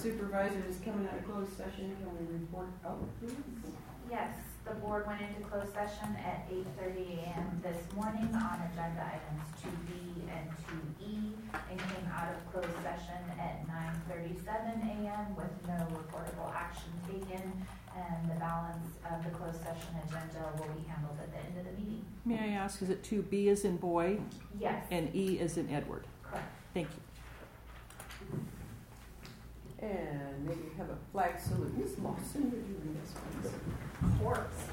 Supervisors coming out of closed session. Can we report out, please? Yes, the board went into closed session at 8:30 a.m. this morning on agenda items 2B and 2E and came out of closed session at 9:37 a.m. with no reportable action taken, and the balance of the closed session agenda will be handled at the end of the meeting. May I ask, is it 2B as in boy? Yes. And E as in Edward? Correct. Thank you. And maybe have a flag salute. Ms. Lawson, would you read us, please? Of course.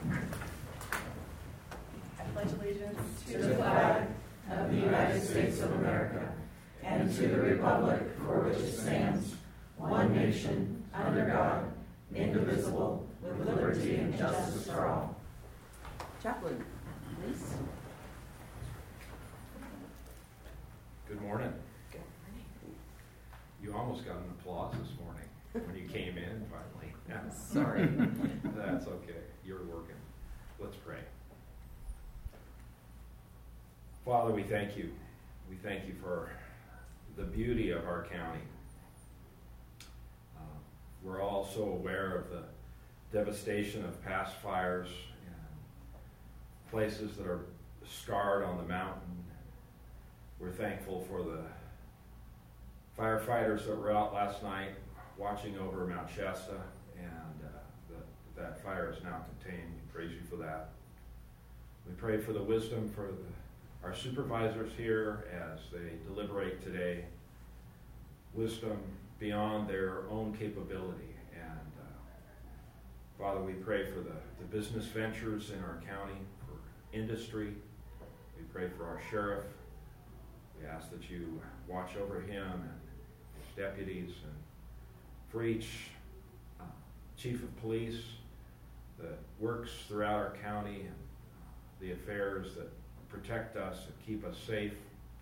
I pledge allegiance to the flag of the United States of America and to the republic for which it stands, one nation, under God, indivisible, with liberty and justice for all. Chaplain, please. Good morning. You almost got an applause this morning when you came in finally. Yeah. Sorry. That's okay. You're working. Let's pray. Father, we thank you. We thank you for the beauty of our county. We're all so aware of the devastation of past fires and places that are scarred on the mountain. We're thankful for the firefighters that were out last night watching over Mount Shasta, and that fire is now contained. We praise you for that. We pray for the wisdom for our supervisors here as they deliberate today, wisdom beyond their own capability. And Father, we pray for the business ventures in our county, for industry. We pray for our sheriff. We ask that you watch over him and his deputies, and for each chief of police that works throughout our county, and the affairs that protect us and keep us safe.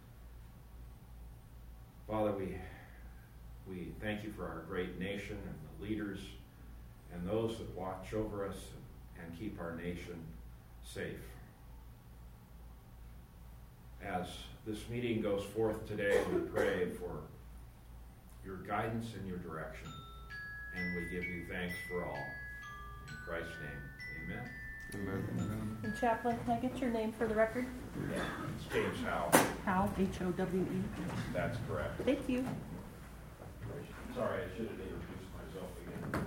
Father, we thank you for our great nation and the leaders and those that watch over us and keep our nation safe. As this meeting goes forth today, we pray for your guidance and your direction, and we give you thanks for all. In Christ's name, amen. Amen. And Chaplain, can I get your name for the record? Yeah, it's James Howe. Howe, H-O-W-E. That's correct. Thank you. Sorry, I should have introduced myself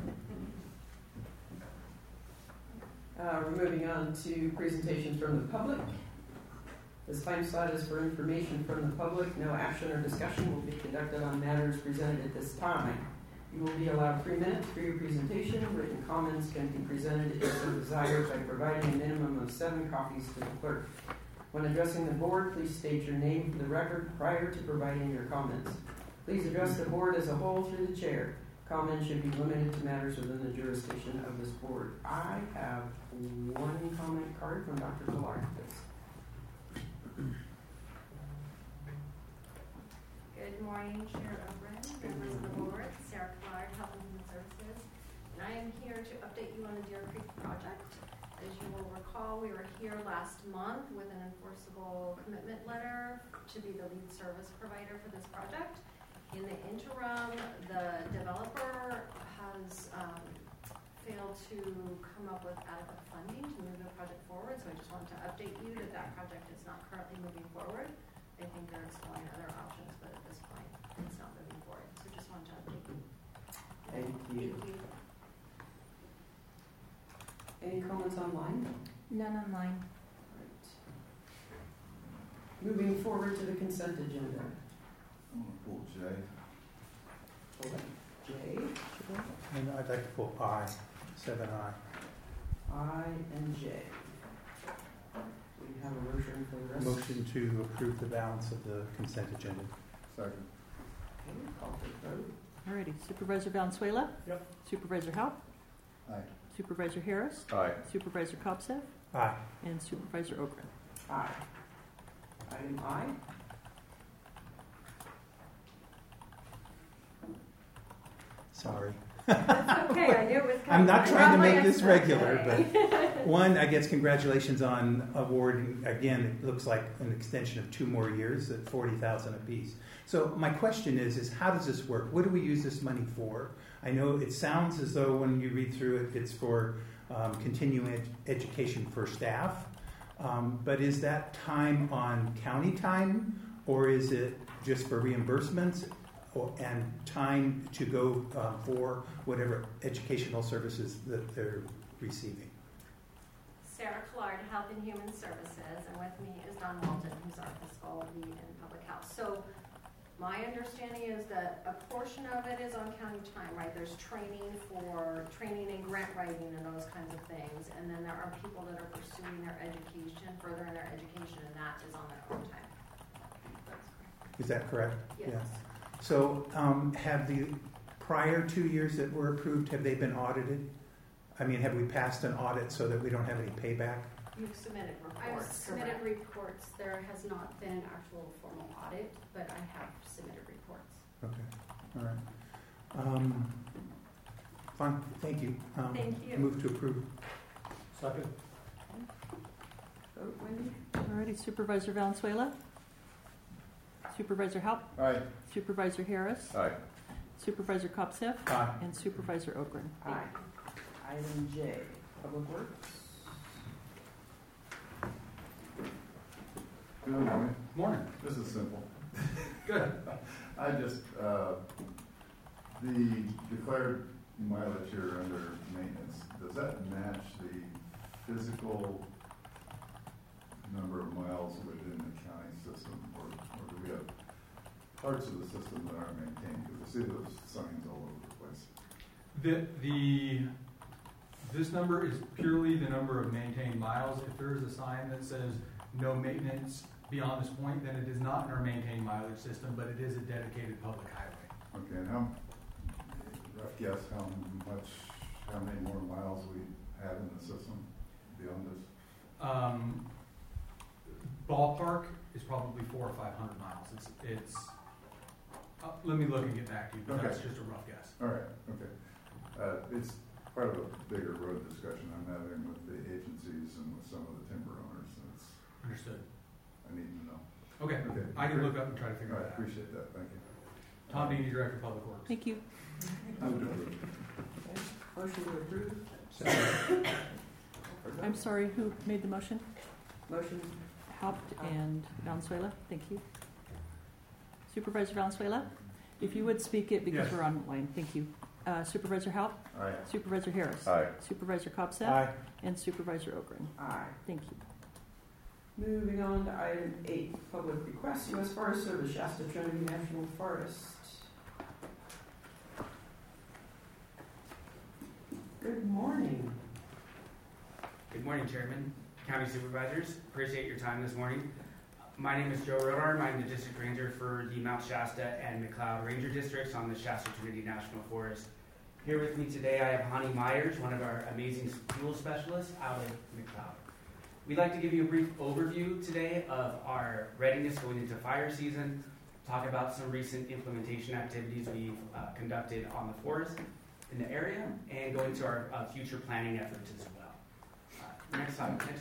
again. We're moving on to presentations from the public. This time slot is for information from the public. No action or discussion will be conducted on matters presented at this time. You will be allowed 3 minutes for your presentation. Written comments can be presented if so desired by providing a minimum of 7 copies to the clerk. When addressing the board, please state your name for the record prior to providing your comments. Please address the board as a whole through the chair. Comments should be limited to matters within the jurisdiction of this board. I have 1 comment card from Dr. Clark. Good morning, Chair O'Brien, members of the board, Sarah Clark, Health and Human Services, and I am here to update you on the Deer Creek project. As you will recall, we were here last month with an enforceable commitment letter to be the lead service provider for this project. In the interim, the developer has failed to come up with adequate funding to move the project forward, so I just wanted to update you that that project is not currently moving forward. I think they're exploring other options, but at this point, it's not moving forward. So just wanted to update you. Thank you. Thank you. Any comments online? None online. Right. Moving forward to the consent agenda. I'm going to pull J. J. And I'd like to put I, 7I. I and J. We have a motion for the rest. Motion to approve the balance of the consent agenda. Second. Okay, call for the vote. Alrighty. Supervisor Valenzuela? Yep. Supervisor Howe? Aye. Supervisor Harris? Aye. Supervisor Kopsev? Aye. And Supervisor Ogren. Aye. Item I. Sorry. That's okay, I knew it was coming. I'm not I trying to brought my make this extra regular, today. but one, I guess congratulations on awarding, again, it looks like an extension of 2 more years at $40,000 apiece. So my question is how does this work? What do we use this money for? I know it sounds as though when you read through it, it's for continuing education for staff. But is that time on county time, or is it just for reimbursements and time to go for whatever educational services that they're receiving? Sarah Collard, Health and Human Services, and with me is Don Walton, who's our fiscal lead in public health. So my understanding is that a portion of it is on county time, right? There's training in grant writing and those kinds of things. And then there are people that are pursuing their education, furthering their education, and that is on their own time. Is that correct? Yes. Yeah. So have the prior 2 years that were approved, have they been audited? I mean, have we passed an audit so that we don't have any payback? You've submitted I've reports. submitted correct? reports. There has not been an actual formal audit, but I have submitted reports. Okay, all right. Fine, thank you. Thank you. Move to approve. Second. Vote, Wendy? Alrighty, Supervisor Valenzuela. Supervisor Halp. Aye. Supervisor Harris. Aye. Supervisor Kopseff. Aye. And Supervisor Ogren. Aye. Item J, Public Works. Good morning. Morning. This is simple. Good. I just, the declared mileage here under maintenance, does that match the physical number of miles within the county system? Or do we have parts of the system that aren't maintained? Because I see those signs all over the place. This number is purely the number of maintained miles. If there is a sign that says no maintenance beyond this point, then it is not in our maintained mileage system, but it is a dedicated public highway. Okay, and rough guess how many more miles we have in the system beyond this? Ballpark is probably 400 or 500 miles. It's let me look and get back to you, but Okay. that's just a rough guess. All right, okay. It's part of a bigger road discussion I'm having with the agencies and with some of the timber owners, and Understood. I need to know. Okay. Okay. I can look up and try to figure All it right, out. appreciate that, thank you. Tom Deeney, Director of Public Works. Thank you. Move to approve. Okay. Motion to approve. I'm sorry, who made the motion? Motion. Halp and Valenzuela. Thank you. Supervisor Valenzuela, if you would speak it because Yes. we're online. Thank you. Supervisor Halp. Aye. Supervisor Harris. Aye. Supervisor Kopseff. Aye. And Supervisor Ogren. Aye. Thank you. Moving on to item 8, public request, U.S. Forest Service, Shasta Trinity National Forest. Good morning. Good morning, Chairman, County Supervisors. Appreciate your time this morning. My name is Joe Rodarm. I'm the District Ranger for the Mount Shasta and McLeod Ranger Districts on the Shasta Trinity National Forest. Here with me today I have Honey Myers, one of our amazing fuel specialists out of McLeod. We'd like to give you a brief overview today of our readiness going into fire season, talk about some recent implementation activities we've conducted on the forest in the area, and go into our future planning efforts as well. Next slide, please.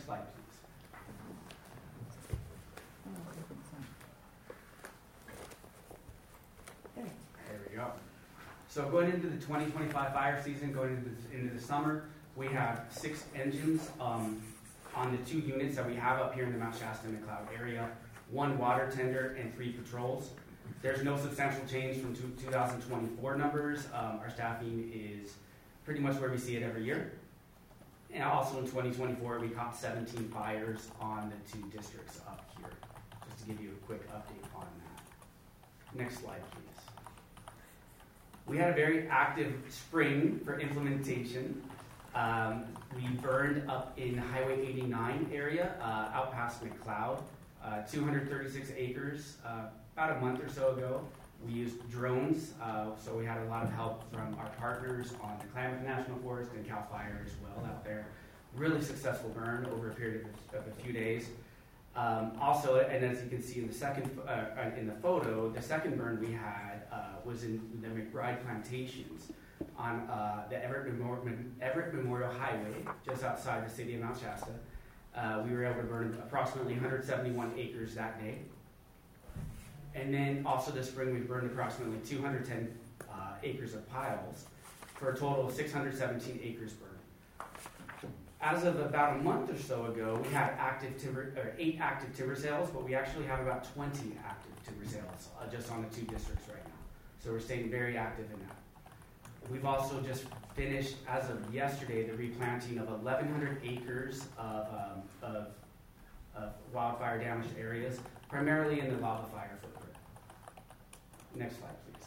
There we go. So going into the 2025 fire season, going into the summer, we have 6 engines on the 2 units that we have up here in the Mount Shasta and McLeod area, 1 water tender and 3 patrols. There's no substantial change from 2024 numbers. Our staffing is pretty much where we see it every year. And also in 2024, we caught 17 fires on the 2 districts up here, just to give you a quick update on that. Next slide, please. We had a very active spring for implementation. We burned up in Highway 89 area, out past McLeod, 236 acres, about a month or so ago. We used drones, so we had a lot of help from our partners on the Klamath National Forest and CAL FIRE as well out there. Really successful burn over a period of a few days. Also, and as you can see in the photo, the second burn we had was in the McBride Plantations. on the Everett Memorial Highway, just outside the city of Mount Shasta. We were able to burn approximately 171 acres that day. And then also this spring, we burned approximately 210 acres of piles for a total of 617 acres burned. As of about a month or so ago, we had 8 active timber sales, but we actually have about 20 active timber sales just on the 2 districts right now. So we're staying very active in that. We've also just finished, as of yesterday, the replanting of 1,100 acres of wildfire damaged areas, primarily in the lava fire footprint. Next slide, please.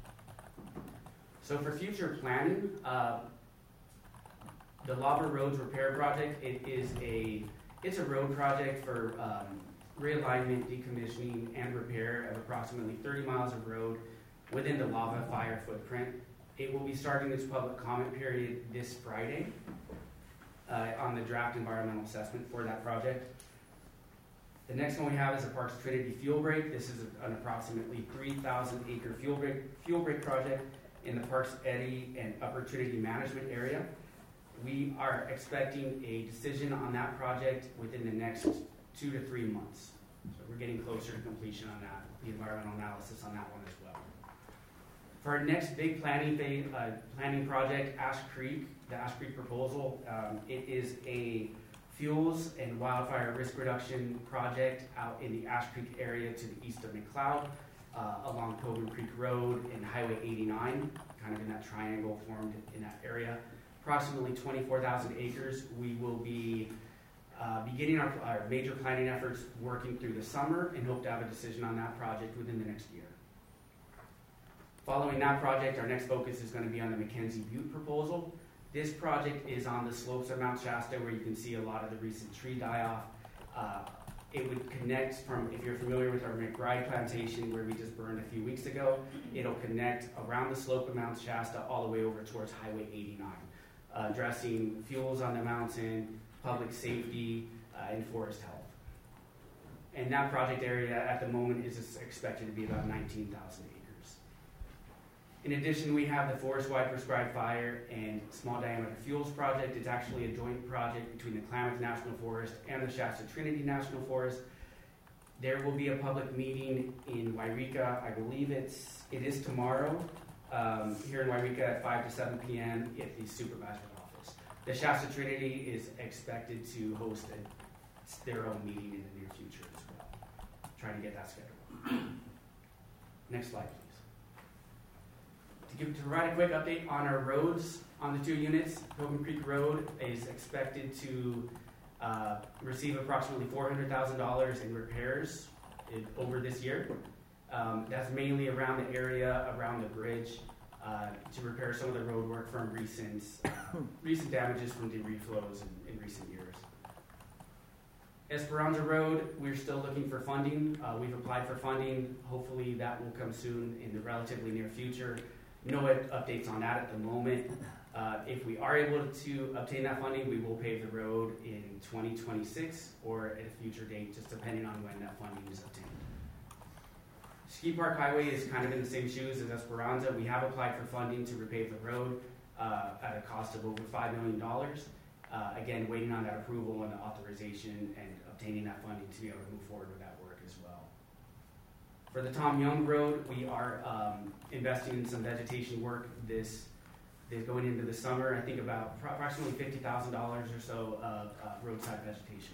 So for future planning, the Lava Roads Repair Project, it's a road project for realignment, decommissioning, and repair of approximately 30 miles of road within the lava fire footprint. It will be starting its public comment period this Friday on the draft environmental assessment for that project. The next one we have is the Parks Trinity Fuel Break. This is an approximately 3,000 acre fuel break project in the Parks Eddy and Upper Trinity management area. We are expecting a decision on that project within the next 2 to 3 months. So we're getting closer to completion on that, the environmental analysis on that one as well. For our next big planning project, Ash Creek, the Ash Creek proposal, it is a fuels and wildfire risk reduction project out in the Ash Creek area to the east of McLeod, along Pilgrim Creek Road and Highway 89, kind of in that triangle formed in that area. Approximately 24,000 acres. We will be beginning our major planning efforts working through the summer and hope to have a decision on that project within the next year. Following that project, our next focus is going to be on the Mackenzie Butte proposal. This project is on the slopes of Mount Shasta where you can see a lot of the recent tree die-off. It would connect from, if you're familiar with our McBride plantation where we just burned a few weeks ago, it'll connect around the slope of Mount Shasta all the way over towards Highway 89. Addressing fuels on the mountain, public safety, and forest health. And that project area at the moment is expected to be about 19,000 acres. In addition, we have the Forest-Wide Prescribed Fire and Small Diameter Fuels Project. It's actually a joint project between the Klamath National Forest and the Shasta Trinity National Forest. There will be a public meeting in Wairika. I believe it is tomorrow. Here in Wairika at 5 to 7 p.m. at the supervisor's office. The Shasta Trinity is expected to host their own meeting in the near future as well. Trying to get that scheduled. Next slide, please. To provide a quick update on our roads on the 2 units, Pilgrim Creek Road is expected to receive approximately $400,000 in repairs over this year. That's mainly around the area, around the bridge, to repair some of the road work from recent damages from debris flows in recent years. Esperanza Road, we're still looking for funding. We've applied for funding. Hopefully that will come soon in the relatively near future. No updates on that at the moment. If we are able to obtain that funding, we will pave the road in 2026 or at a future date, just depending on when that funding is obtained. Ski Park Highway is kind of in the same shoes as Esperanza. We have applied for funding to repave the road at a cost of over $5 million. Again, waiting on that approval and the authorization and obtaining that funding to be able to move forward with that work as well. For the Tom Young Road, we are investing in some vegetation work going into the summer. I think about approximately $50,000 or so of roadside vegetation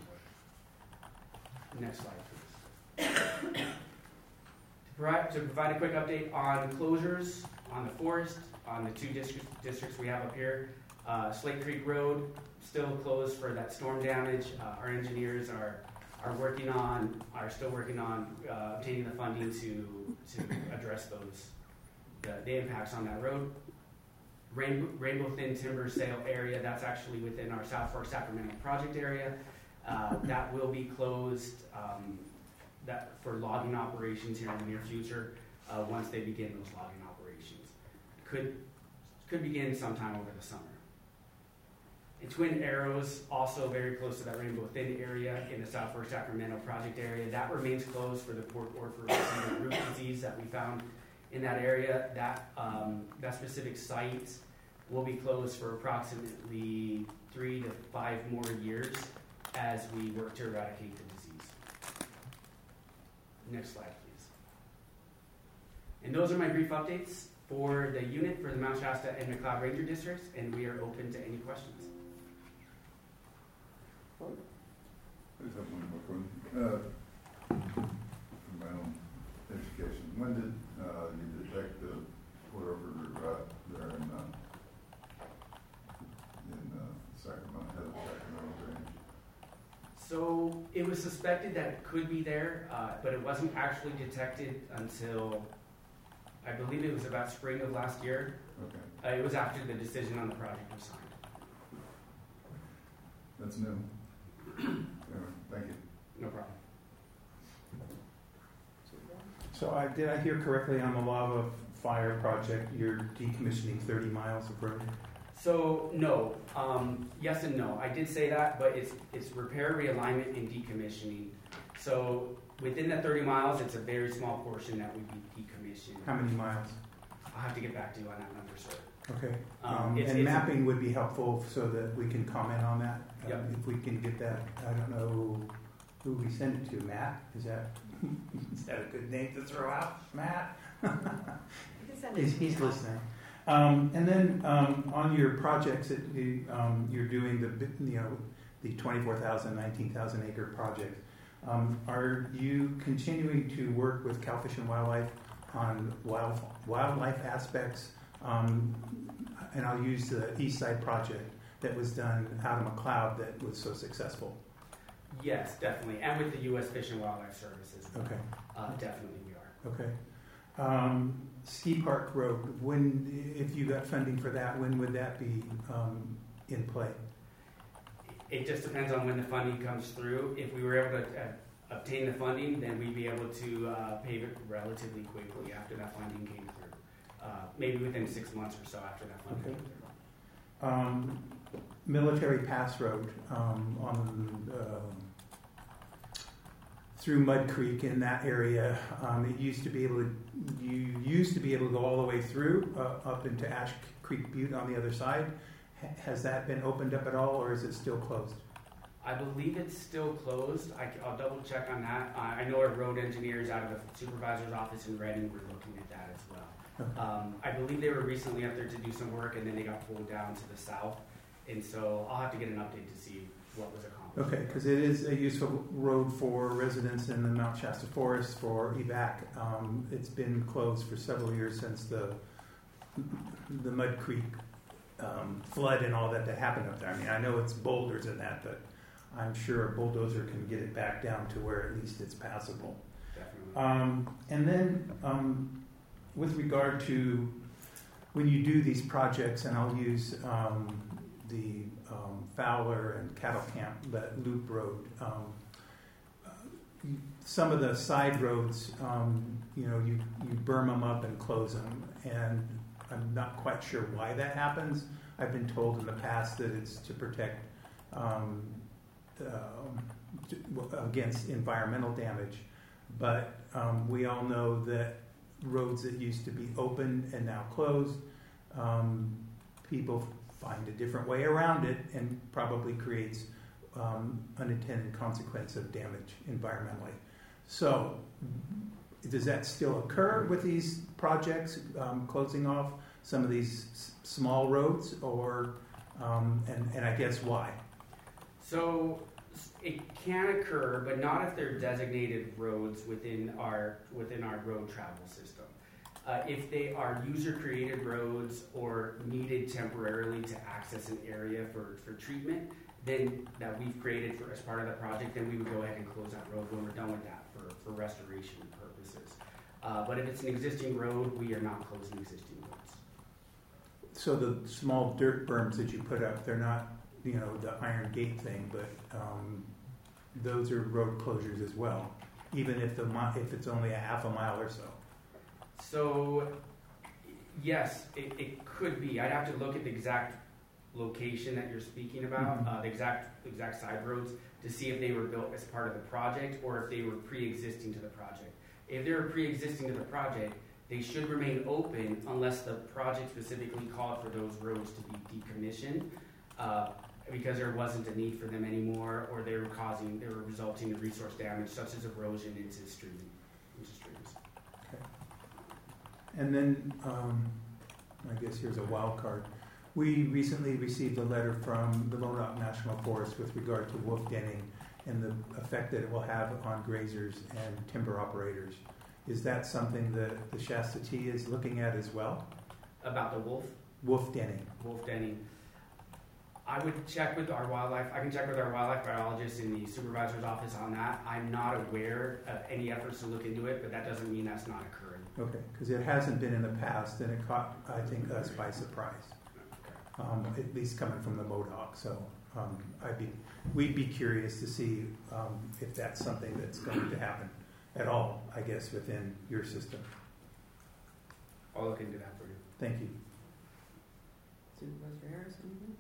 work. Next slide, please. To provide a quick update on closures on the forest, on the 2 districts we have up here. Slate Creek Road, still closed for that storm damage. Our engineers are still working on obtaining the funding to address the impacts on that road. Rainbow Thin Timber Sale area, that's actually within our South Fork Sacramento project area. That will be closed for logging operations here in the near future once they begin those logging operations. Could begin sometime over the summer. And Twin Arrows, also very close to that Rainbow Thin area in the South Fork Sacramento project area. That remains closed for the port or for root disease that we found in that area. That specific site will be closed for approximately 3 to 5 more years as we work to eradicate the disease. Next slide, please. And those are my brief updates for the unit for the Mount Shasta and McLeod Ranger Districts, and we are open to any questions. I just have one more question. For my own education, when did you detect the whatever there in Sacramento, head of Sacramento Range? So it was suspected that it could be there, but it wasn't actually detected until I believe it was about spring of last year. Okay. It was after the decision on the project was signed. That's new. Thank you. No problem. So did I hear correctly on the lava fire project, you're decommissioning 30 miles of road? So no, yes and no. I did say that, but it's repair, realignment, and decommissioning. So within the 30 miles, it's a very small portion that would be decommissioned. How many miles? I'll have to get back to you on that number, sir. Okay. It's mapping would be helpful so that we can comment on that. Yep. If we can get that, I don't know who we send it to. Matt? Is that a good name to throw out? Matt? He's listening. And then on your projects that you're doing the 24,000, 19,000 acre project, are you continuing to work with Cal Fish and Wildlife on wildlife aspects? And I'll use the East Side project that was done out of McLeod that was so successful. Yes, definitely, and with the U.S. Fish and Wildlife Services. Okay. Definitely, we are. Okay. Ski Park Road. If you got funding for that, when would that be in play? It just depends on when the funding comes through. If we were able to obtain the funding, then we'd be able to pave it relatively quickly after that funding came through. Maybe within 6 months or so after that funding came through. Military Pass Road through Mud Creek in that area. You used to be able to go all the way through up into Ash Creek Butte on the other side. Has that been opened up at all, or is it still closed? I believe it's still closed. I'll double check on that. I know our road engineers out of the supervisor's office in Reading were looking at that as well. Okay. I believe they were recently up there to do some work, and then they got pulled down to the south. And so I'll have to get an update to see what was accomplished. Okay, because it is a useful road for residents in the Mount Shasta Forest for evac. It's been closed for several years since the Mud Creek flood and all that happened up there. I mean, I know it's boulders and that, but I'm sure a bulldozer can get it back down to where at least it's passable. Definitely. And then with regard to when you do these projects, and I'll use the Fowler and Cattle Camp, that loop road, some of the side roads, you berm them up and close them, and I'm not quite sure why that happens. I've been told in the past that it's to protect against environmental damage, but we all know that roads that used to be open and now closed, people find a different way around it and probably creates unintended consequence of damage environmentally. So does that still occur with these projects, closing off some of these small roads, or and I guess why? So it can occur, but not if they're designated roads within our road travel system. If they are user-created roads or needed temporarily to access an area for treatment, then that we've created as part of the project, then we would go ahead and close that road when we're done with that for restoration purposes. But if it's an existing road, we are not closing existing roads. So the small dirt berms that you put up, they're not, the iron gate thing, but those are road closures as well, even if it's only a half a mile or so. So, yes, it could be. I'd have to look at the exact location that you're speaking about, the exact side roads, to see if they were built as part of the project or if they were pre-existing to the project. If they were pre-existing to the project, They should remain open unless the project specifically called for those roads to be decommissioned, because there wasn't a need for them anymore, or they were resulting in resource damage such as erosion into streams. Okay. And then, I guess here's a wild card. We recently received a letter from the Lone Rock National Forest with regard to wolf denning and the effect that it will have on grazers and timber operators. Is that something that the Shasta T is looking at as well? About the wolf? Wolf denning. Wolf denning. I would check with our wildlife. I can check with our wildlife biologist in the supervisor's office on that. I'm not aware of any efforts to look into it, but that doesn't mean that's not occurring. Okay, because it hasn't been in the past, and it caught, I think, us by surprise. At least coming from the MODOC. So we'd be curious to see if that's something that's going to happen at all, I guess, within your system. I'll look into that for you. Thank you. Supervisor Harris, anything?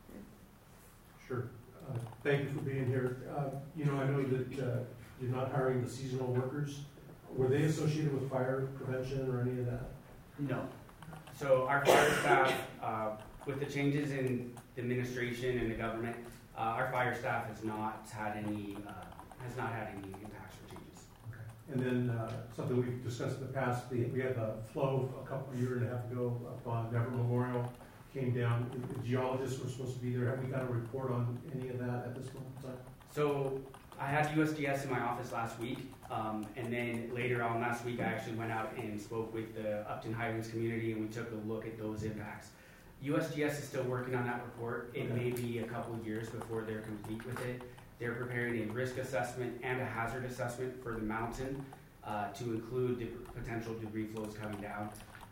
Sure. Thank you for being here. I know that you're not hiring the seasonal workers. Were they associated with fire prevention or any of that? No. So our fire staff, with the changes in the administration and the government, our fire staff has not had any impacts or changes. Okay. And then something we've discussed in the past, we had a flow a year and a half ago up on Never Memorial. Came down, the geologists were supposed to be there. Have we got a report on any of that at this moment in time? So I had USGS in my office last week, and then later on last week I actually went out and spoke with the Upton Highlands community, and we took a look at those impacts. USGS is still working on that report. It may be a couple of years before they're complete with it. They're preparing a risk assessment and a hazard assessment for the mountain to include the potential debris flows coming down.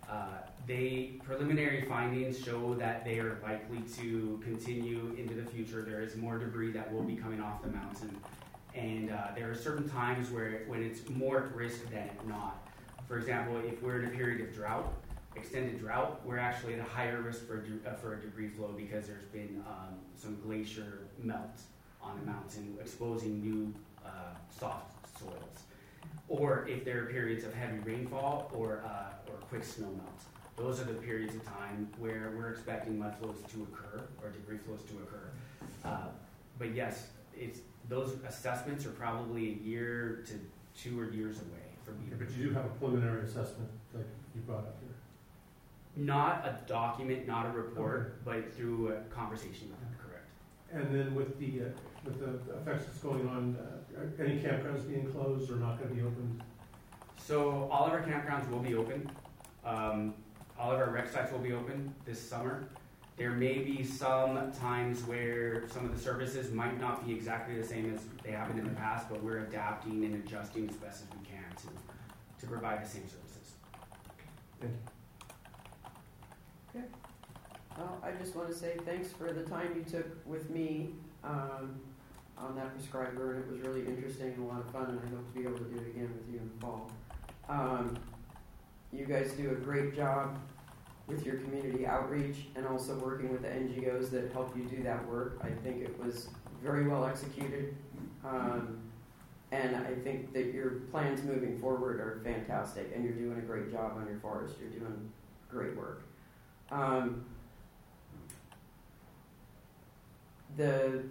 Preliminary findings show that they are likely to continue into the future. There is more debris that will be coming off the mountain. And there are certain times when it's more at risk than not. For example, if we're in a period of drought, extended drought, we're actually at a higher risk for a debris flow because there's been some glacier melt on the mountain, exposing new soft soils. Or if there are periods of heavy rainfall or quick snow melt. Those are the periods of time where we're expecting mud flows to occur or debris flows to occur. But yes, those assessments are probably a year to 2 years away from being. But you do have a preliminary assessment like you brought up here. Not a document, not a report, but through a conversation with them, correct. And then with the effects that's going on, are any campgrounds being closed or not going to be open? So all of our campgrounds will be open. All of our rec sites will be open this summer. There may be some times where some of the services might not be exactly the same as they have been in the past, but we're adapting and adjusting as best as we can to provide the same services. Thank you. Okay. Well, I just want to say thanks for the time you took with me on that prescriber. It was really interesting and a lot of fun, and I hope to be able to do it again with you in the fall. You guys do a great job with your community outreach and also working with the NGOs that help you do that work. I think it was very well executed, and I think that your plans moving forward are fantastic, and you're doing a great job on your forest. You're doing great work. The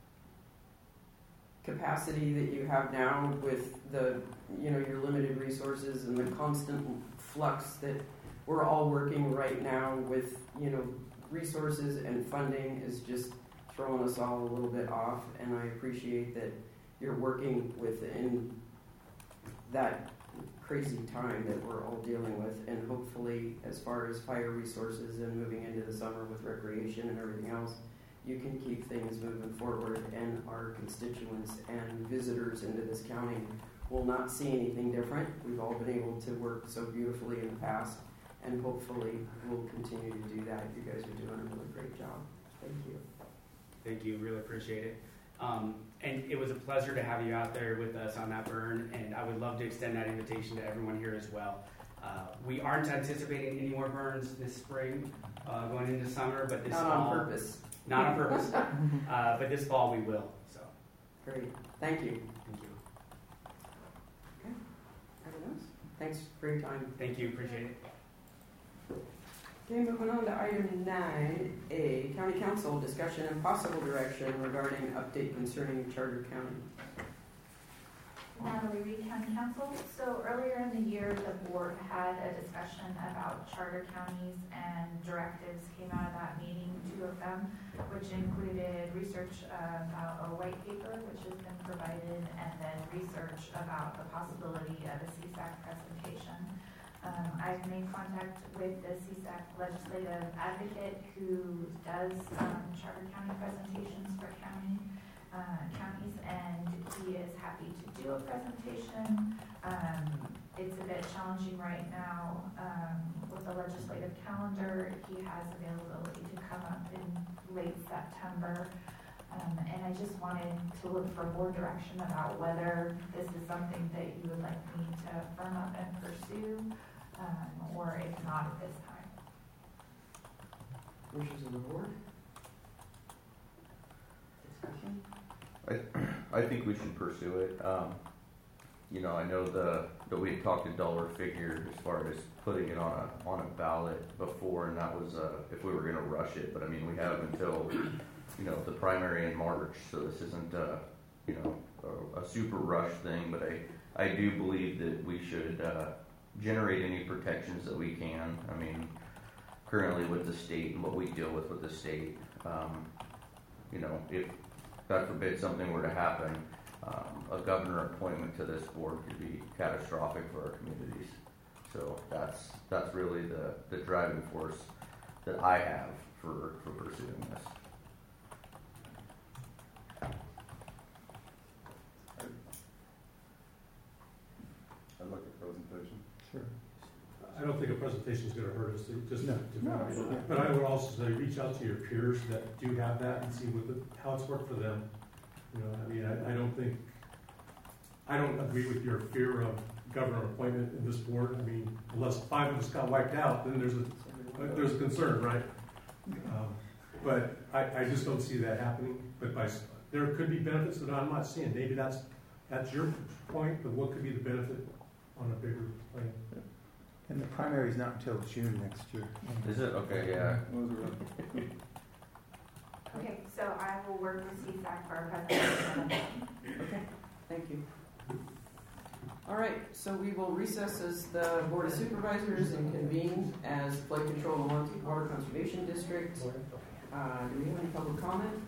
capacity that you have now with your limited resources and the constant flux that we're all working right now with, resources and funding is just throwing us all a little bit off, and I appreciate that you're working within that crazy time that we're all dealing with, and hopefully as far as fire resources and moving into the summer with recreation and everything else, you can keep things moving forward, and our constituents and visitors into this county will not see anything different. We've all been able to work so beautifully in the past, and hopefully we'll continue to do that. You guys are doing a really great job. Thank you. Thank you. Really appreciate it. And it was a pleasure to have you out there with us on that burn, and I would love to extend that invitation to everyone here as well. We aren't anticipating any more burns this spring, going into summer, but this fall. Not on purpose. Not on purpose. But this fall we will. So. Great. Thank you. Thank you. Okay. Anyone else? Thanks for your time. Thank you, appreciate it. Okay, moving on to item 9A, County Council discussion and possible direction regarding update concerning Charter County. Natalie Reed, County Council. So earlier in the year, the board had a discussion about charter counties, and directives came out of that meeting, 2 of them, which included research about a white paper, which has been provided, and then research about the possibility of a CSAC presentation. I've made contact with the CSAC legislative advocate who does charter county presentations for counties, and he is happy to do a presentation. It's a bit challenging right now with the legislative calendar. He has availability to come up in late September. And I just wanted to look for more direction about whether this is something that you would like me to firm up and pursue, or if not at this time. Wishes of the board? Discussion? I think we should pursue it. I know that we had talked a dollar figure as far as putting it on a ballot before, and that was if we were going to rush it. But I mean, we have until the primary in March, so this isn't a super rush thing. But I do believe that we should generate any protections that we can. I mean, currently with the state and what we deal with the state, if God forbid something were to happen, a governor appointment to this board could be catastrophic for our communities. So that's really the driving force that I have for pursuing this. I'd like a presentation. Sure. I don't think a presentation is going to hurt us. No. But I would also say reach out to your peers that do have that and see how it's worked for them. I don't agree with your fear of governor appointment in this board. I mean, unless 5 of us got wiped out, then there's a concern, right? But I just don't see that happening. But there could be benefits that I'm not seeing. Maybe that's your point, but what could be the benefit on a bigger plane? And the primary is not until June next year. Is it? Okay, yeah. Okay, so I will work with CSAC for our presentation. Okay, thank you. All right, so we will recess as the Board of Supervisors and convene as Flood Control Lamonte Water Conservation District. Do we have any public comment?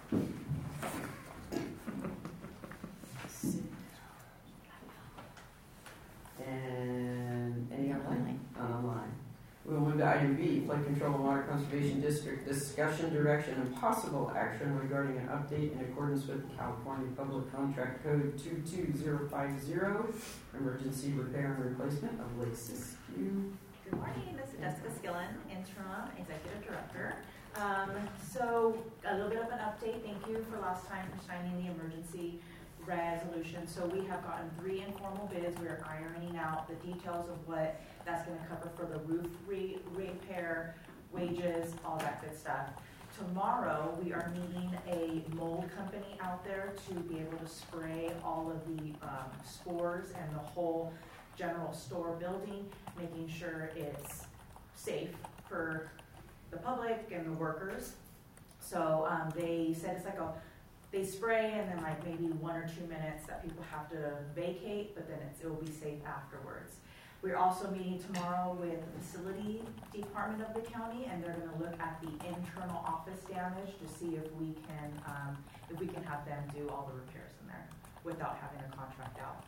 And any online? Online. We will move to item B, Flood Control and Water Conservation District, discussion, direction, and possible action regarding an update in accordance with California Public Contract Code 22050, emergency repair and replacement of Lake Siskiyou. Good morning, this is Jessica Skillen, Interim Executive Director. So a little bit of an update. Thank you for last time for signing the emergency resolution. So we have gotten 3 informal bids. We are ironing out the details of what that's going to cover for the roof repair, wages, all that good stuff. Tomorrow we are meeting a mold company out there to be able to spray all of the spores and the whole general store building, making sure it's safe for the public and the workers. So they said it's like they spray and then like maybe 1 or 2 minutes that people have to vacate, but then it will be safe afterwards. We're also meeting tomorrow with the facility department of the county, and they're going to look at the internal office damage to see if we can have them do all the repairs in there without having a contract out.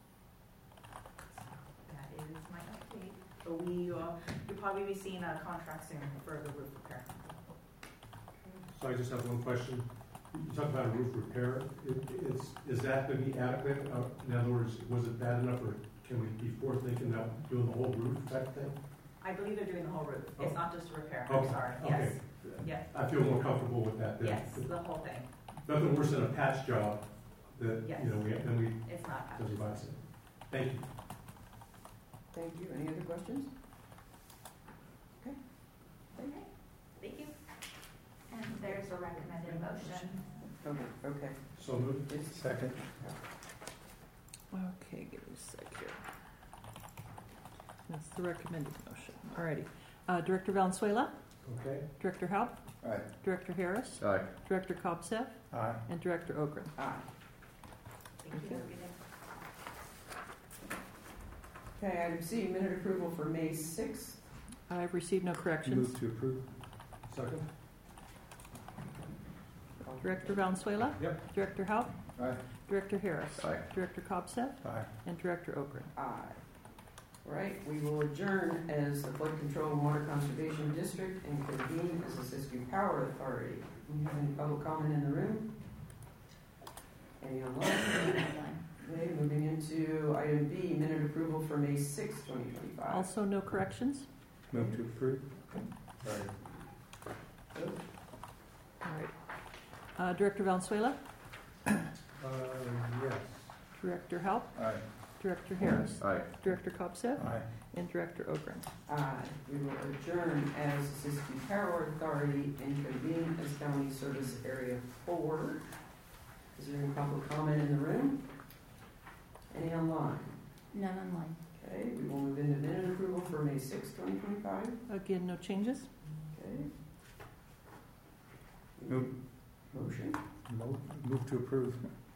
So that is my update. So you'll probably be seeing a contract soon for the roof repair. So I just have one question. You talk about a roof repair. Is that going to be adequate? In other words, was it bad enough, or can we be thinking about doing the whole roof type thing? I believe they're doing the whole roof. It's not just a repair. Okay. I'm sorry. Okay. Yes. Yes. I feel more comfortable with that. Yes, the whole thing. Nothing worse than a patch job that Yes. It's not patch. Thank you. Thank you. Any other questions? Okay. Okay, thank you. And there's a recommended motion. Okay. So moved. Second. Okay, give me a sec here. That's the recommended motion. Alrighty. Director Valenzuela, Okay. Director Haupt, Aye. Director Harris, Aye. Director Kopsev, Aye. and Director Ogren. Aye. Thank you. Okay, item C, minute approval for May 6th. I've received no corrections. Move to approve. Second? Director Valenzuela, Yep. Director Haupt, Aye. Director Harris, Aye. Director Kopsev, Aye. and Director Ogren. Aye. All right, we will adjourn as the Flood Control and Water Conservation District and convene as the Siskiyou Power Authority. Do we have any public comment in the room? Any online? Okay, moving into item B, minute approval for May 6, 2025. Also no corrections. Move to approve. All right. Director Valenzuela, Yes. Director Haupt, Aye. Director Harris, Aye. Director Kopsev, Aye. and Director Ogren. Aye. We will adjourn as the Siskiyou Power Authority and convene as County Service Area 4. Is there any public comment in the room? Any online? None online. Okay, we will move into minute approval for May 6, 2025. Again, no changes. Okay. Move. Motion. Move to approve.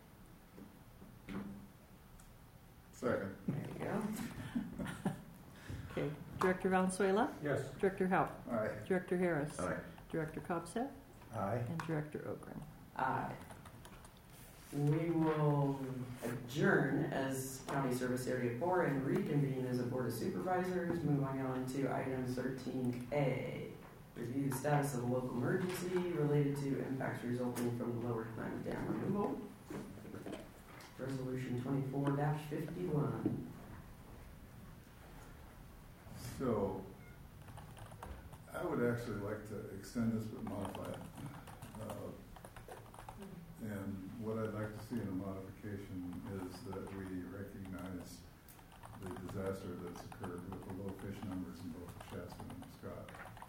Second. There you go. Okay. Director Valenzuela, Yes. Director Haupt, Aye. Director Harris, Aye. Director Kopsev, Aye. and Director Ogren. Aye. We will adjourn as County Service Area 4 and reconvene as a Board of Supervisors. Moving on to item 13A. Review the status of a local emergency related to impacts resulting from the Lower Klamath Dam removal. Resolution 24-51. So, I would actually like to extend this but modify it. And what I'd like to see in a modification is that we recognize the disaster that's occurred with the low fish numbers in both Shasta and Scott.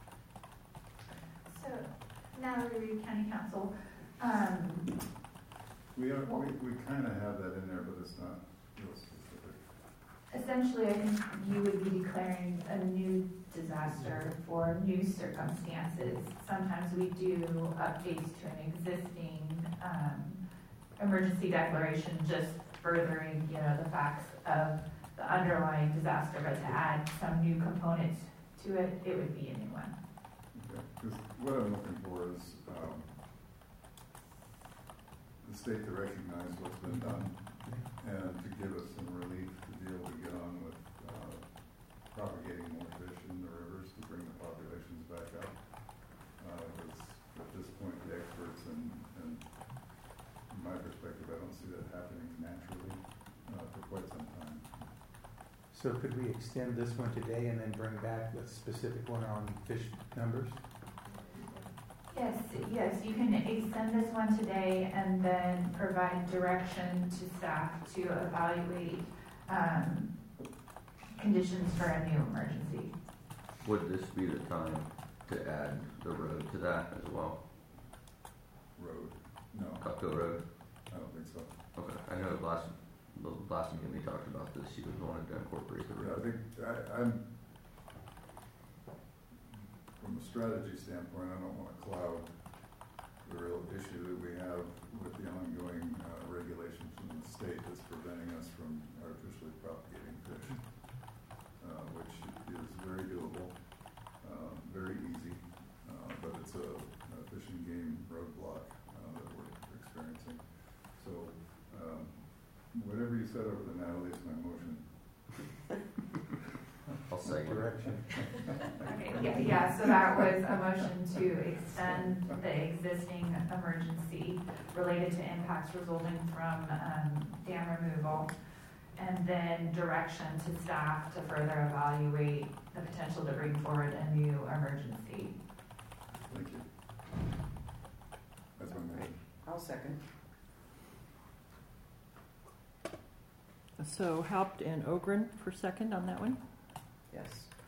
So, Natalie Reed, County Council, We kind of have that in there, but it's not real specific. essentially, I think you would be declaring a new disaster for new circumstances. Sometimes we do updates to an existing emergency declaration, just furthering, the facts of the underlying disaster, but to add some new components to it, it would be a new one. Okay, because what I'm looking for is the state to recognize what's been done and to give us some relief to be able to get on with propagating more fish in the rivers to bring the populations back up. Because at this point, the experts and from my perspective, I don't see that happening naturally for quite some time. So could we extend this one today and then bring back the specific one on fish numbers? Yes, you can extend this one today and then provide direction to staff to evaluate conditions for a new emergency. Would this be the time to add the road to that as well? Road? No. Cutco Road? I don't think so. Okay. I know the last time we talked about this, you wanted to incorporate the Yeah, I road. think I'm from a strategy standpoint, I don't want to cloud the real issue that we have with the ongoing regulations from the state that's preventing us from artificially propagating fish, which is very doable, very easy, but it's a fish and game roadblock that we're experiencing. So whatever you said over the Natalie is my motion. I'll second. Correction. Okay, yeah, so that was a motion to extend the existing emergency related to impacts resulting from dam removal, and then direction to staff to further evaluate the potential to bring forward a new emergency. Thank you. That's my motion. I'll second. So Haupt and Ogren for second on that one. Yes.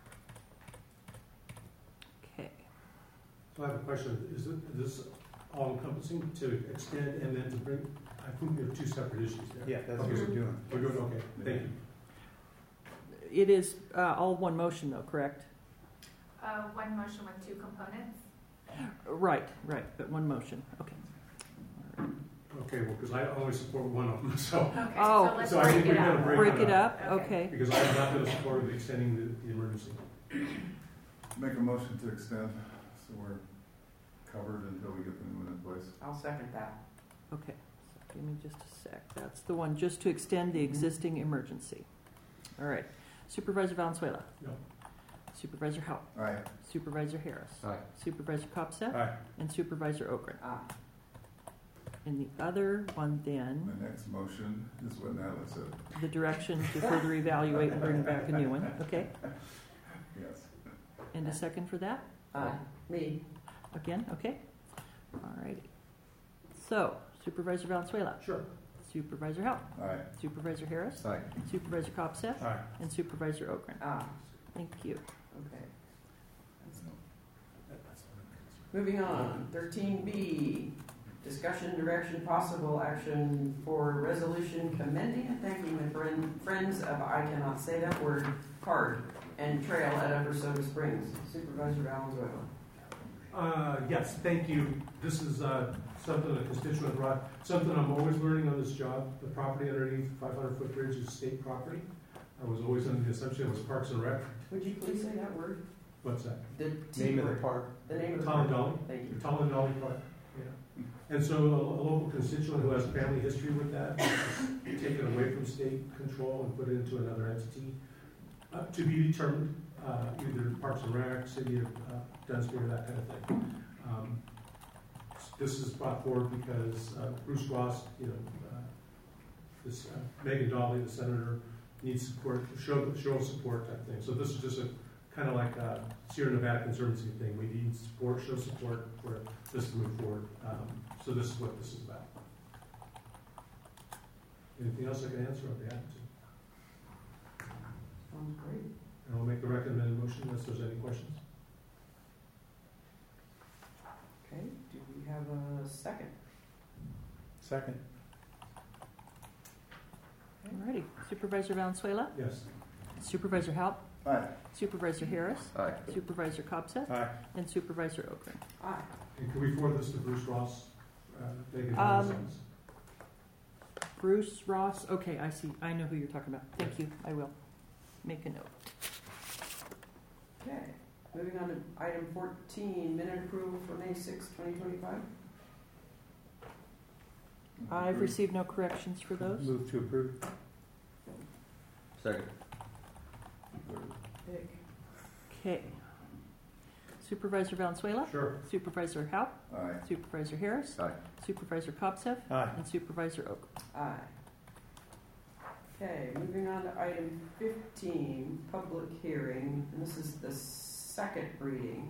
Okay. So I have a question. Is this all encompassing to extend and then to bring, I think we have two separate issues there. Yeah, that's what we're doing. We're doing, okay, thank you. it is all one motion though, correct? One motion with two components. Right, but one motion, okay. Okay, well, because I only support one of them, so. Okay, Oh. so let's So I think break we're it gonna up. Break it up, okay. Because I am not going to support extending the emergency. Make a motion to extend, so we're covered until we get the new one in place. I'll second that. Okay, so give me just a sec. That's the one, just to extend the existing emergency. All right. Supervisor Valenzuela. No. Supervisor Howell. Aye. Supervisor Harris. Aye. Supervisor Kopsa. Aye. And Supervisor Ogren. Aye. And the other one then, The next motion is what Natalie said. the direction to further evaluate and bring back a new one, okay? Yes. And a second for that? Me. Again, okay? All righty. So, Supervisor Valenzuela. Sure. Supervisor Howell. Aye. Supervisor Harris. Aye. Supervisor Kopsa. Aye. And Supervisor Ogren. Aye. Thank you. Okay. Moving on, 13B, discussion, direction, possible action for resolution commending and thanking the Friends of, I cannot say that word, Card and Trail at Upper Soda Springs. Supervisor Valenzuela. Yes, thank you. This is something a constituent brought, something I'm always learning on this job. The property underneath 500-foot bridge is state property. I was always under the assumption it was Parks and Rec. Would you please say that word? What's that? The Name of the word. park. The name of the Tom and park. Dolly. Thank you. Tom and Dolly Park. Yeah. And so a local constituent who has family history with that, take it away from state control and put it into another entity to be determined, either Parks and Rec, City of Dunsmere, that kind of thing. This is brought forward because Bruce Ross, this Megan Dolly, the senator, needs support, show support type thing. So this is just a kind of like a Sierra Nevada Conservancy thing. We need support, show support for this to move forward. So this is what this is about. Anything else I can answer? I'll be happy to. Sounds great. And I'll make the recommended motion unless there's any questions. Okay, do we have a second? Second. Alrighty. Supervisor Valenzuela. Yes. Supervisor Haupt. Aye. Supervisor Harris. Aye. Supervisor Kopsa. Aye. And Supervisor Ogren. Aye. And can we forward this to Bruce Ross? Megan Dolly's sons? Bruce Ross. Okay, I see. I know who you're talking about. Thank you. I will make a note. Okay, moving on to item 14, minute approval for May 6, 2025. I've received no corrections for those. Move to approve. Second. Dick. Okay. Supervisor Valenzuela. Sure. Supervisor Haupt. Aye. Supervisor Harris. Aye. Supervisor Kopsev. Aye. And Supervisor Ogren. Aye. Okay, moving on to item 15, public hearing, and this is the second reading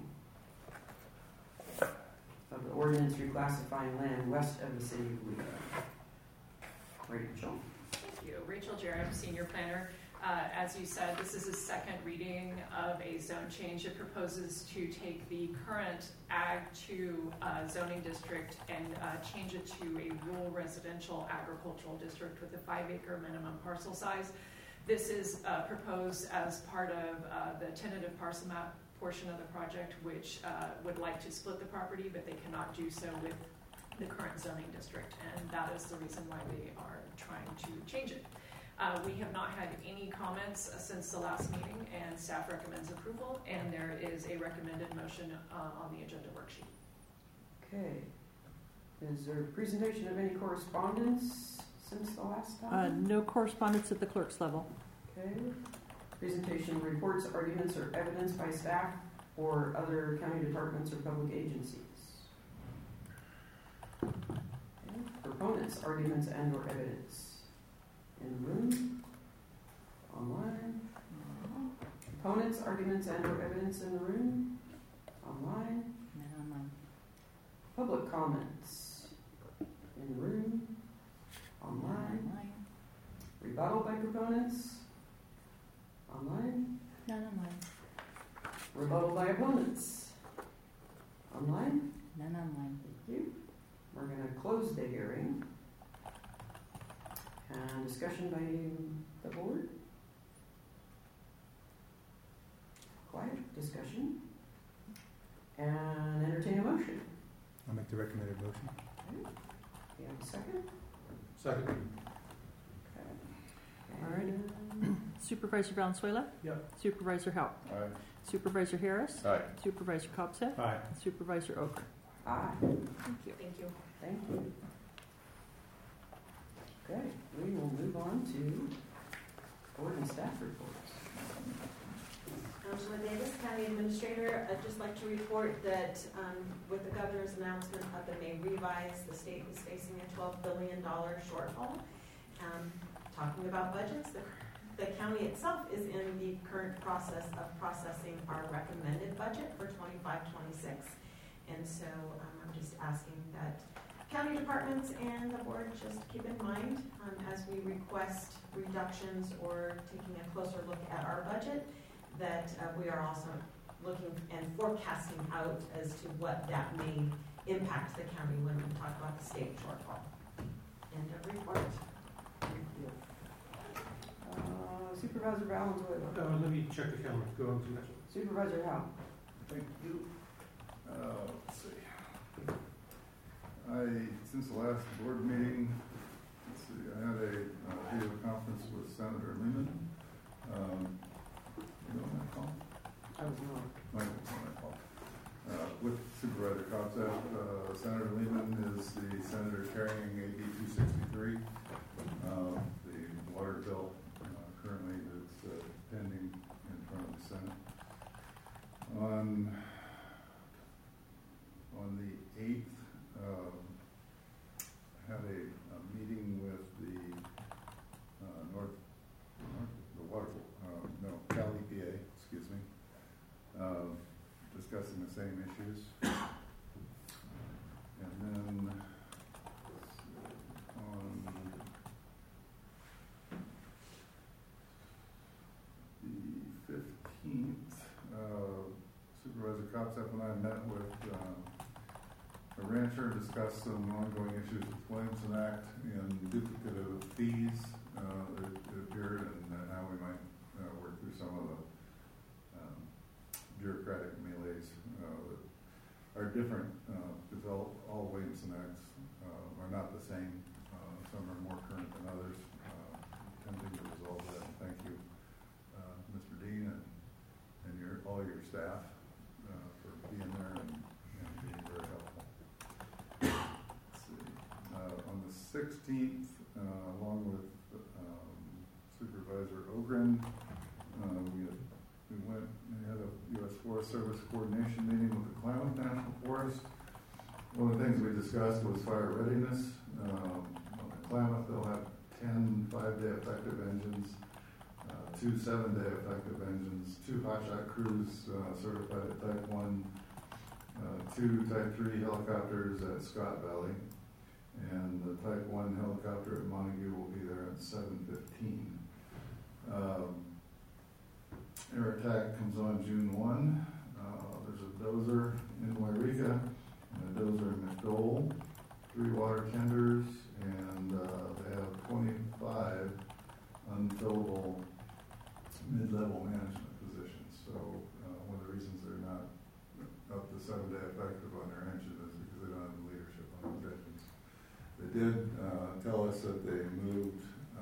of the ordinance reclassifying land west of the city of Lehigh. Rachel. Thank you. Rachel Jerem, Senior Planner. As you said, this is a second reading of a zone change. It proposes to take the current Ag 2 zoning district and change it to a rural residential agricultural district with a 5-acre minimum parcel size. This is proposed as part of the tentative parcel map portion of the project, which would like to split the property, but they cannot do so with the current zoning district, and that is the reason why they are trying to change it. We have not had any comments since the last meeting, and staff recommends approval, and there is a recommended motion on the agenda worksheet. Okay. Is there a presentation of any correspondence since the last time? No correspondence at the clerk's level. Okay. Presentation of reports, arguments, or evidence by staff or other county departments or public agencies. Okay. Proponents, arguments, and or evidence. In the room? Online? Proponents, arguments, and or evidence in the room? Online? And online. Public comments? In the room? Online? Rebuttal by proponents? Online? None online. Rebuttal by opponents? Online? None online. Thank you. We're going to close the hearing. And discussion by the board? Discussion? And entertain a motion. I'll make the recommended motion. Okay. You have a second? Second. Okay. All right. And Supervisor Valenzuela? Yep. Supervisor Haupt? Aye. Supervisor Harris? Aye. Supervisor Kopseth? Aye. And Supervisor Ogren? aye. Thank you. Thank you. Thank you. Okay, we will move on to board and staff reports. Angela Davis, County Administrator. I'd just like to report that with the governor's announcement of the May revise, the state is facing a $12 billion shortfall. Talking about budgets, the county itself is in the current process of processing our recommended budget for 25-26. And so I'm just asking that county departments and the board just keep in mind as we request reductions or taking a closer look at our budget, that we are also looking and forecasting out as to what that may impact the county when we talk about the state shortfall. End of report. Thank you. Supervisor Valenzuela. Let me check the calendar. Go on to the next one. Supervisor Howell. Thank you. Let's see. Since the last board meeting, I had a video conference with Senator Lehman. You know my call? I was not. My call. With Supervisor Kopseth, Senator Lehman is the senator carrying AB 263, the water bill currently that's pending in front of the Senate. On the 8th, I had a meeting with the Cal EPA, excuse me, discussing the same issues. And then on the 15th, Supervisor Kopseth and I met with a rancher, discussed some ongoing issues with Williamson Act and duplicative fees that appeared, and how we might work through some of the bureaucratic melees that are different, because all Williamson Acts are not the same. Some are more current than others. Attempting to resolve that. And thank you, Mr. Dean, and all your staff for being there and being very helpful. Let's see. On the 16th, along with Supervisor Ogren, we had a U.S. Forest Service coordination meeting with the Klamath National Forest. One of the things we discussed was fire readiness. On the Klamath, they'll have 10 5-day effective engines, 2 7-day effective engines, 2 hotshot crews certified at Type 1, 2 Type 3 helicopters at Scott Valley, and the Type 1 helicopter at Montague will be there at 7:15. Air Attack comes on June 1. There's a dozer in Wairika and a dozer in McDowell, 3 water tenders, and they have 25 unfillable mid-level management positions. So one of the reasons they're not up to 7-day effective on their engine is because they don't have the leadership on those engines. They did tell us that they moved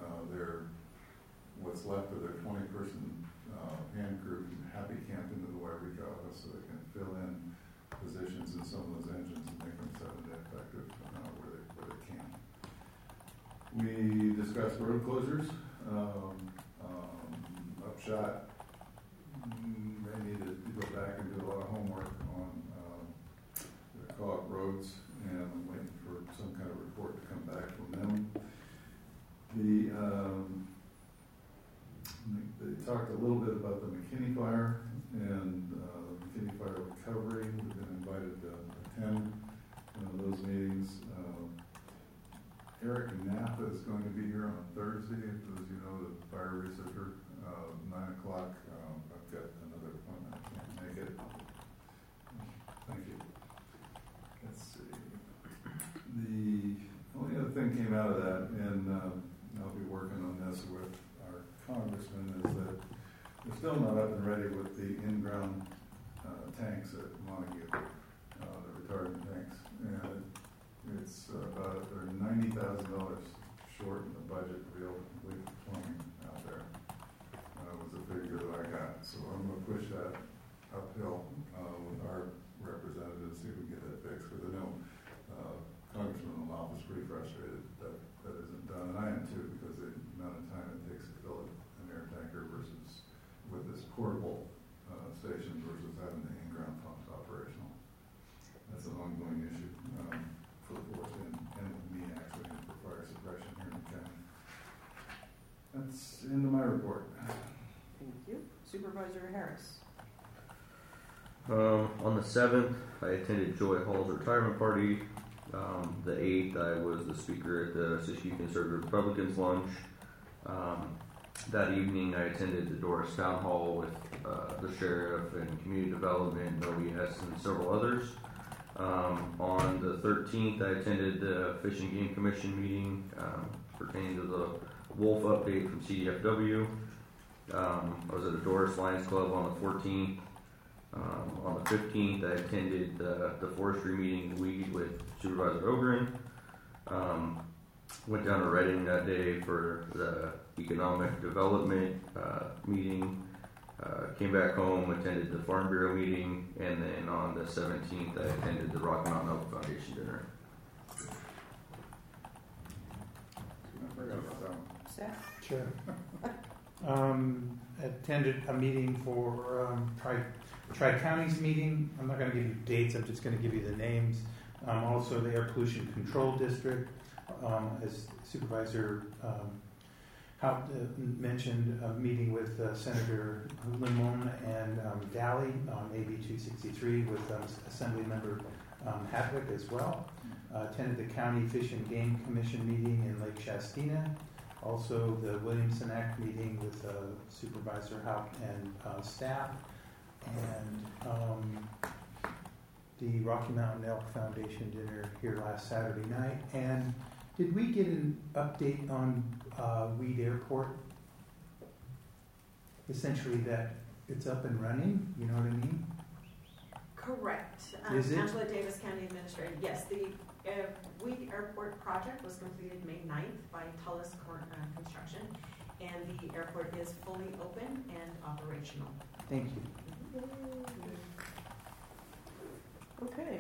what's left of their 20-person hand crew from Happy Camp into the Wairika office so they can fill in positions in some of those engines and make them 7-day effective where they can. We discussed road closures. Upshot, they need to go back and do a lot of homework on the co-op roads, and I'm waiting for some kind of report to come back from them. They talked a little bit about the McKinney Fire and the McKinney Fire recovery. We've been invited to attend those meetings. Eric Napa is going to be here on Thursday, as you know, the fire researcher, 9 o'clock. I've got another appointment. I can't make it. Thank you. Let's see. The only other thing came out of that, and I'll be working on this with our congressman, is that we're still not up and ready with the in-ground tanks at Montague, the retardant tanks, and it's about they're $90,000 short in the budget to be able to complete the plumbing out there. Was the figure that I got, so I'm going to push that uphill with our representatives, see if we can get that fixed. Because I know Congressman Lamont was pretty frustrated that that isn't done, and I am too, because the amount of time it takes to fill an air tanker versus with this portable station versus having the in-ground pumps operational. That's an ongoing issue for the force and me actually for fire suppression here in the county. That's the end of my report. Thank you. Supervisor Harris. On the 7th, I attended Joy Hall's retirement party. The 8th, I was the speaker at the Siskiyou Conservative Republicans lunch. That evening, I attended the Doris Town Hall with the sheriff and community development, OES, and several others. On the 13th, I attended the Fish and Game Commission meeting pertaining to the wolf update from CDFW. I was at the Doris Lions Club on the 14th. On the 15th, I attended the forestry meeting in Weed with Supervisor Ogren. Went down to Reading that day for the economic development meeting. Came back home, attended the Farm Bureau meeting, and then on the 17th, I attended the Rocky Mountain Elk Foundation dinner. Seth? Sure. Attended a meeting for Tri-Counties meeting. I'm not going to give you dates, I'm just going to give you the names. Also the Air Pollution Control District, as Supervisor Haupt mentioned, a meeting with Senator Limon and Daly on AB 263 with Assemblymember Hatwick as well. Attended the County Fish and Game Commission meeting in Lake Shastina. Also the Williamson Act meeting with Supervisor Haupt and staff. And the Rocky Mountain Elk Foundation dinner here last Saturday night. And did we get an update on Weed Airport? Essentially that it's up and running, you know what I mean? Correct. Is it? Angela Davis, County Administrator. Yes, the Weed Airport project was completed May 9th by Tullis Construction, and the airport is fully open and operational. Thank you. Okay.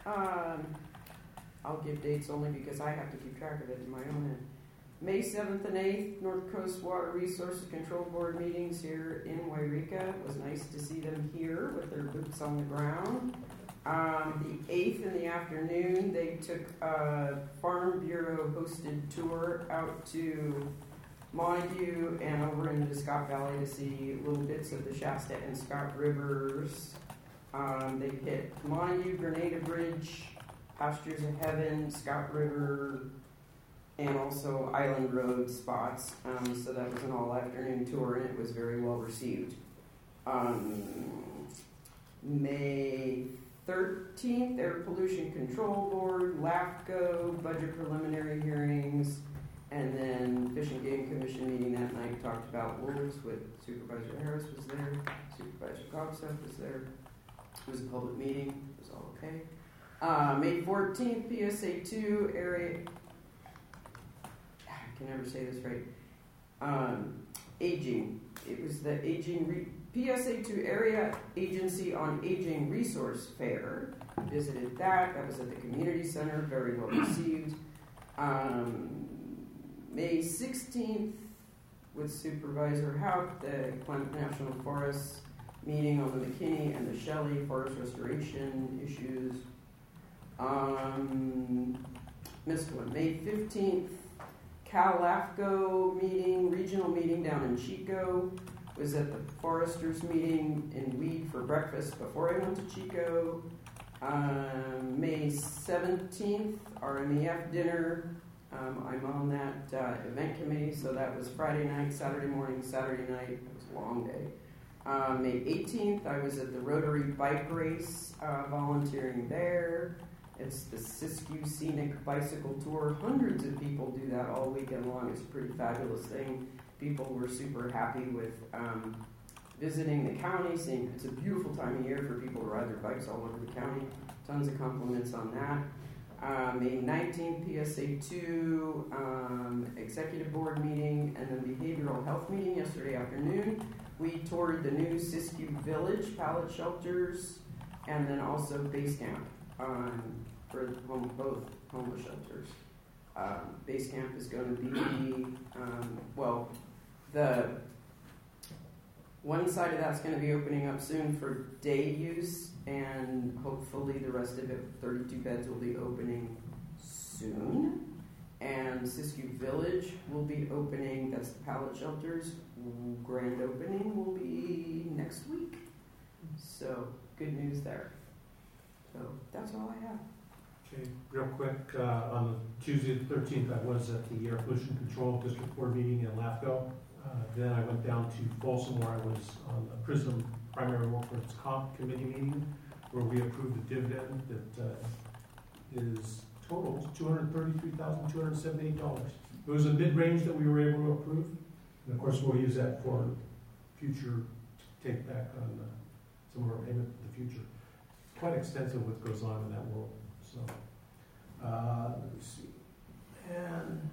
I'll give dates only because I have to keep track of it in my own end. May 7th and 8th, North Coast Water Resources Control Board meetings here in Wairika. It was nice to see them here with their boots on the ground. The 8th in the afternoon, they took a Farm Bureau hosted tour out to Montague and over into Scott Valley to see little bits of the Shasta and Scott Rivers. They hit Montague, Grenada Bridge, Pastures of Heaven, Scott River, and also Island Road spots. So that was an all-afternoon tour, and it was very well received. May 13th, Air Pollution Control Board, LAFCO, budget preliminary hearings, and then Fish and Game Commission meeting that night. Talked about wolves with Supervisor Harris was there, Supervisor Gobseth was there. It was a public meeting. It was all okay. May 14th, PSA2 area. I can never say this right. Aging. It was the PSA2 Area Agency on Aging Resource Fair. Visited that. That was at the community center. Very well received. May 16th, with Supervisor Haupt, the Climate National Forests meeting on the McKinney and the Shelley forest restoration issues. Missed one. May 15th, Cal-LAFCO meeting, regional meeting down in Chico. Was at the foresters meeting in Weed for breakfast before I went to Chico. May 17th, RMEF dinner. I'm on that event committee, so that was Friday night, Saturday morning, Saturday night. It was a long day. May 18th, I was at the Rotary Bike Race, volunteering there. It's the Siskiyou Scenic Bicycle Tour. Hundreds of people do that all weekend long. It's a pretty fabulous thing. People were super happy with visiting the county, seeing it's a beautiful time of year for people to ride their bikes all over the county. Tons of compliments on that. May 19th, PSA2 executive board meeting, and then behavioral health meeting yesterday afternoon. We toured the new Siskiyou Village pallet shelters, and then also base camp for both homeless shelters. Base camp is going to be, the one side of that's going to be opening up soon for day use, and hopefully the rest of it, 32 beds, will be opening soon. And Siskiyou Village will be opening, that's the pallet shelters. Grand opening will be next week. So, good news there. So, that's all I have. Okay, real quick, on Tuesday the 13th, I was at the Air Pollution Control District Board meeting in LAFCO. Then I went down to Folsom, where I was on the PRISM Primary Workers' Comp Committee meeting, where we approved a dividend that is total $233,278. It was a mid-range that we were able to approve, and of course we'll use that for future take back on some of our payment in the future. Quite extensive what goes on in that world. So, let me see. And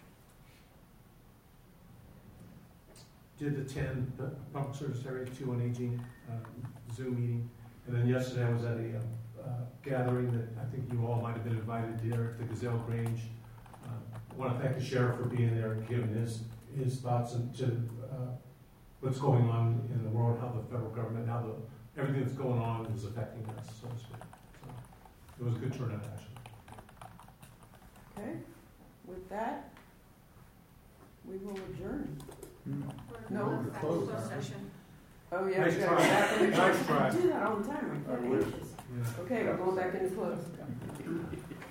did attend the Public Service Area 2 on Aging Zoom meeting. And then yesterday I was at a gathering that I think you all might have been invited to at the Gazelle Grange. I want to thank the sheriff for being there and giving his thoughts into what's going on in the world, how the federal government, how everything that's going on is affecting us, so to speak. So it was a good turnout, actually. Okay, with that, we will adjourn. No, We're closed. session. Oh, yeah. Nice we gotta try. go back into Nice close. try. I do that all the time. I'm I wish. anxious. Okay, we're going back into close.